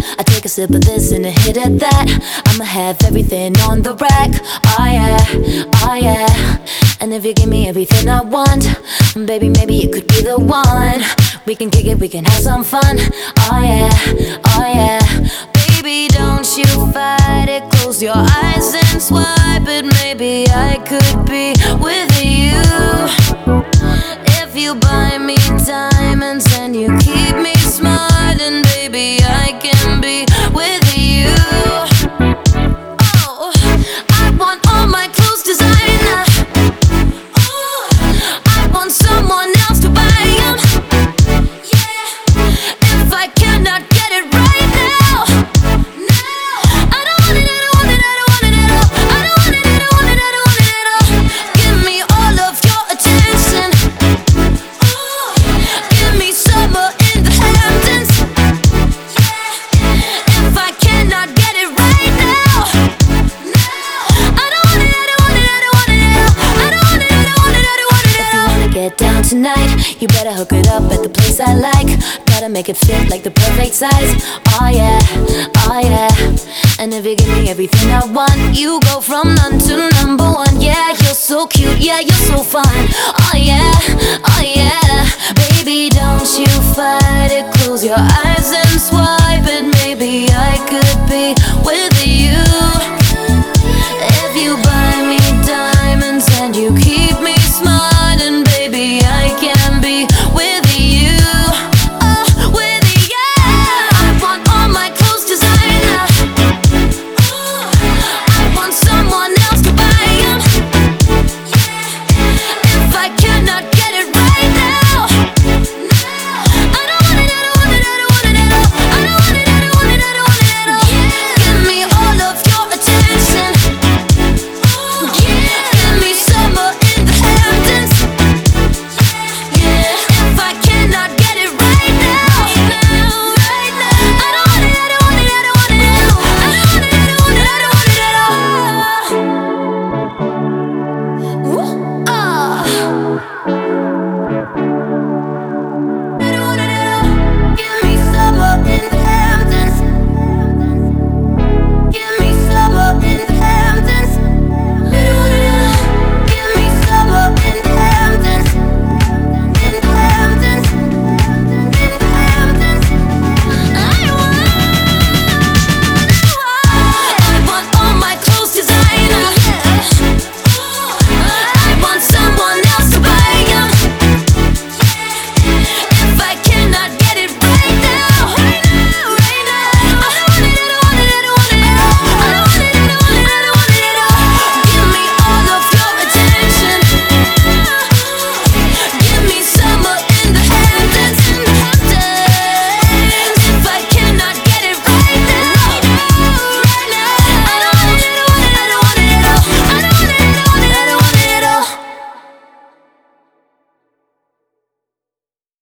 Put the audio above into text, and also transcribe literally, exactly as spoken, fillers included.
I take a sip of this and a hit of that. I'ma have everything on the rack. Oh yeah, oh yeah. And if you give me everything I want, baby, maybe it could be the one. We can kick it, we can have some fun. Oh yeah, oh yeah. Baby, don't you fight it. Close your eyes and swipe it. Maybe I could be with you. If you buy me diamonds and you keep me smiling, baby, I can be with you. Oh, I want all my clothes designer. Oh, I want someone else to buy them. Yeah, if I cannot get it right now, no, I don't want it, I don't want it, I don't want it at all. I don't want it, I don't want it, I don't want it at all. Give me all of your attention. Oh, give me summer in the Hamptons. Yeah, if I cannot get it right now, no, I don't want it, I don't want it, I don't want it at all. I don't want it, I don't want it, I don't want it at all. If you wanna get down tonight, you better hook it up at the place I like. Gotta make it fit like the perfect size. Oh yeah, oh yeah. And if you give me everything I want, you go from none to number one. Yeah, you're so cute, yeah, you're so fine.